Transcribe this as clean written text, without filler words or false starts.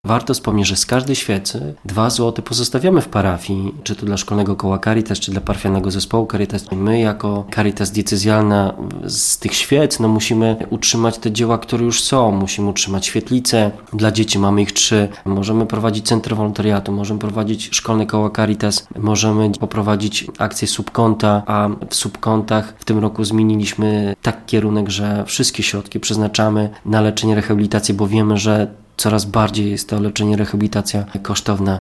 warto wspomnieć, że z każdej świecy 2 zł pozostawiamy w parafii, czy to dla Szkolnego Koła Caritas, czy dla parafialnego zespołu Caritas. My jako Caritas diecezjalna z tych świec musimy utrzymać te dzieła, które już są. Musimy utrzymać świetlice. Dla dzieci mamy ich 3. Możemy prowadzić centrum wolontariatu, możemy prowadzić Szkolne Koło Caritas, możemy poprowadzić akcję subkonta, a w subkontach w tym roku zmieniliśmy taki kierunek, że wszystkie środki przeznaczamy na leczenie, rehabilitację, bo wiemy, że coraz bardziej jest to leczenie, rehabilitacja kosztowna.